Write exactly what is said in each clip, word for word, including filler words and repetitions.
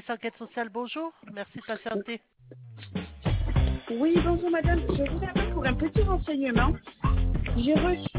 service enquête sociale, bonjour. Merci de patienter. Oui, bonjour madame. Je vous appelle pour un petit renseignement. J'ai reçu...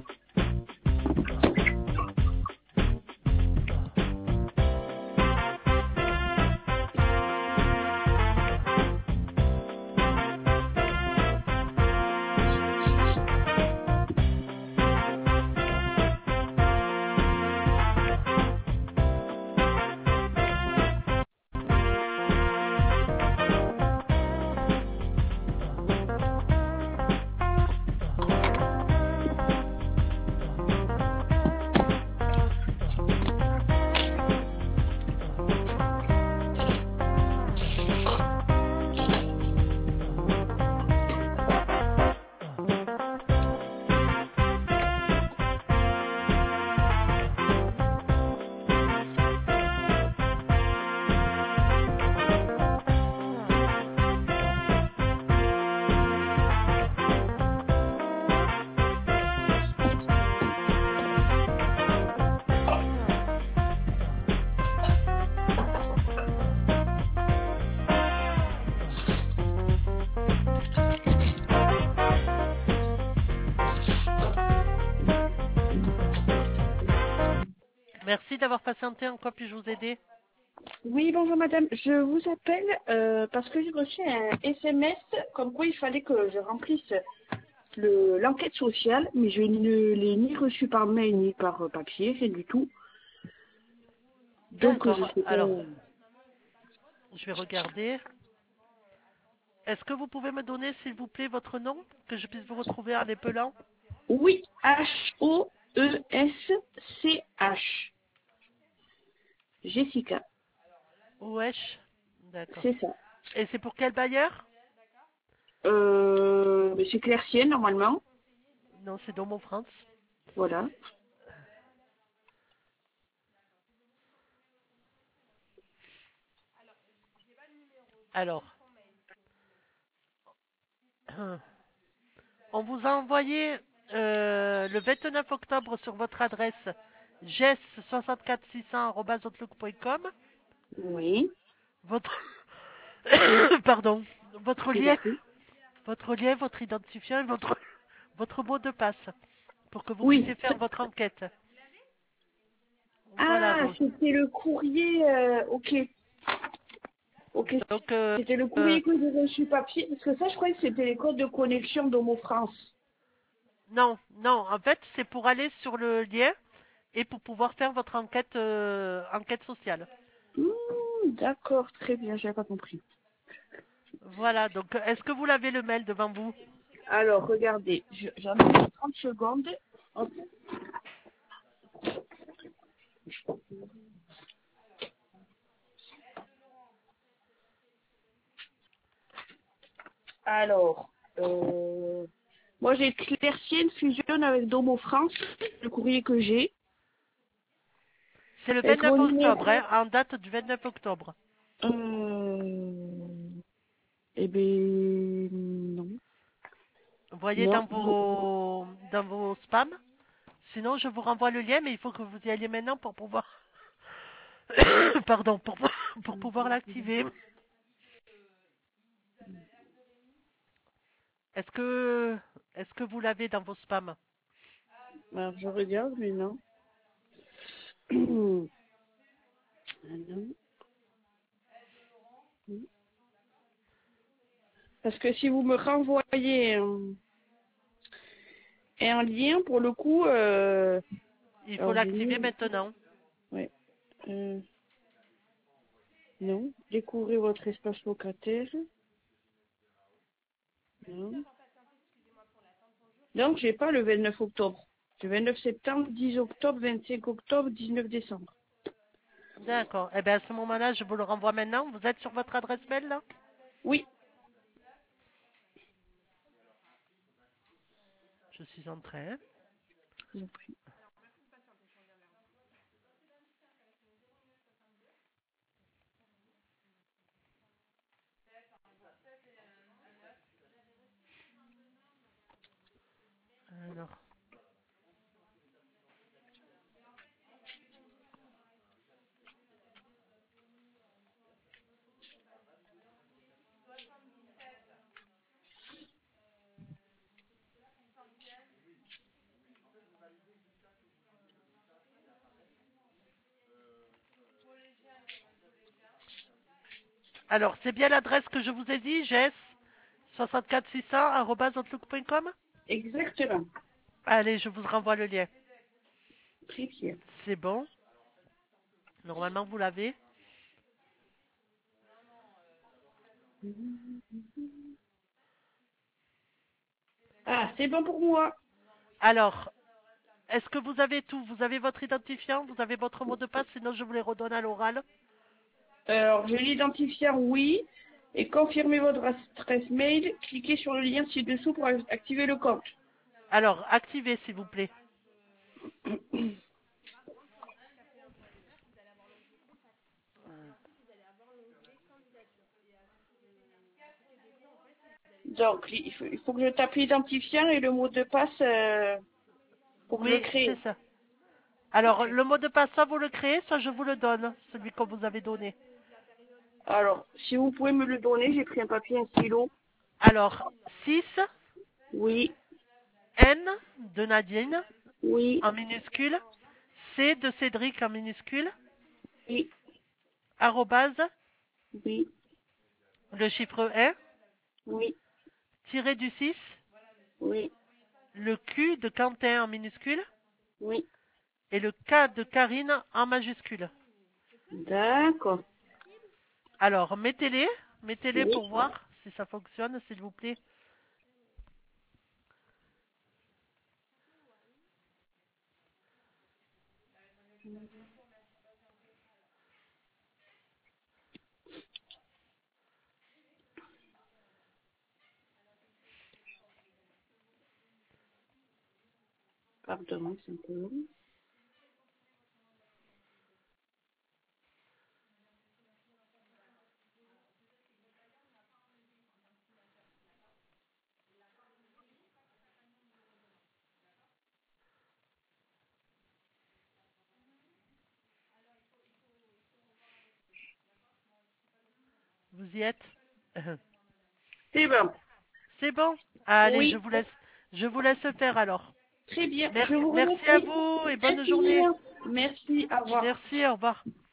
Merci d'avoir patienté. En quoi puis-je vous aider? Oui, bonjour madame. Je vous appelle euh, parce que j'ai reçu un S M S comme quoi il fallait que je remplisse le l'enquête sociale, mais je ne l'ai ni reçu par mail ni par euh, papier, rien du tout. Donc euh, je D'accord. sais pas... Alors, je vais regarder. Est-ce que vous pouvez me donner, s'il vous plaît, votre nom, que je puisse vous retrouver en l'épelant? Oui, H O E S C H. Jessica, Wesh. D'accord. c'est ça. Et c'est pour quel bailleur? Euh, mais c'est Claircienne normalement. Non, c'est Domo France. Voilà. Alors, on vous a envoyé euh, le vingt-neuf octobre sur votre adresse gess soixante-quatre six cents arobase outlook point com Oui, votre pardon, votre j'ai lien, compris. votre lien, votre identifiant et votre votre mot de passe pour que vous puissiez Oui. faire votre enquête. Voilà Ah, donc. c'était le courrier. euh, ok. Ok. Donc euh, C'était le euh, courrier que j'ai reçu papier. Parce que ça, je croyais que c'était les codes de connexion d'Homo France. non, non, en fait, c'est pour aller sur le lien et pour pouvoir faire votre enquête euh, enquête sociale. Hmm, d'accord, très bien, j'avais pas compris. Voilà, donc est-ce que vous l'avez le mail devant vous? Alors, regardez, je- j'en ai pour trente secondes. Hop. Alors, euh, moi j'ai Claircienne fusionne avec Domo France, le courrier que j'ai. C'est le Avec mon vingt-neuf octobre, numéro. hein, en date du vingt-neuf octobre. Euh, eh ben, non. Voyez Non. dans vos dans vos spams. Sinon, je vous renvoie le lien, mais il faut que vous y alliez maintenant pour pouvoir pardon, pour, pour pouvoir l'activer. Est-ce que est-ce que vous l'avez dans vos spams? Alors, je regarde, mais non. Ah non. Parce que si vous me renvoyez un, un lien, pour le coup, euh, Il faut alors j'ai l'activer mis, maintenant. ouais, euh, non, découvrez votre espace locataire, non. Donc j'ai pas le vingt-neuf octobre. Le vingt-neuf septembre, dix octobre, vingt-cinq octobre, dix-neuf décembre. D'accord. Eh bien, à ce moment-là, je vous le renvoie maintenant. Vous êtes sur votre adresse mail là? Oui. Je suis en train. Alors, Alors, c'est bien l'adresse que je vous ai dit, jess soixante-quatre six cents arobase outlook point com. Exactement. Allez, je vous renvoie le lien. Très bien. C'est bon. Normalement, vous l'avez. Ah, c'est bon pour moi. Alors, est-ce que vous avez tout? Vous avez votre identifiant? Vous avez votre mot de passe? Sinon, je vous les redonne à l'oral. Alors, je l'identifiant, oui. Et confirmez votre adresse mail. Cliquez sur le lien ci-dessous pour activer le compte. Alors, activez, s'il vous plaît. Donc, il faut, il faut que je tape l'identifiant et le mot de passe euh, pour que je Oui, c'est crée. ça. Alors, le mot de passe, soit vous le créez, soit je vous le donne, celui qu'on vous avait donné. Alors, si vous pouvez me le donner, j'ai pris un papier, un stylo. Alors, six Oui, N de Nadine oui, en minuscule, C de Cédric en minuscule, oui, arrobase, oui, le chiffre un, oui, tiré du six, oui, le Q de Quentin en minuscule oui. et le K de Karine en majuscule. D'accord. Alors, mettez-les, mettez-les Oui. pour voir si ça fonctionne, s'il vous plaît. Pardon, c'est un peu long. Vous y êtes? C'est bon. C'est bon? Allez, je Oui, vous laisse, je vous laisse faire alors. très bien. Je Merci, vous merci à remercie. vous et bonne Merci journée. bien. Merci, au revoir. Merci, au revoir.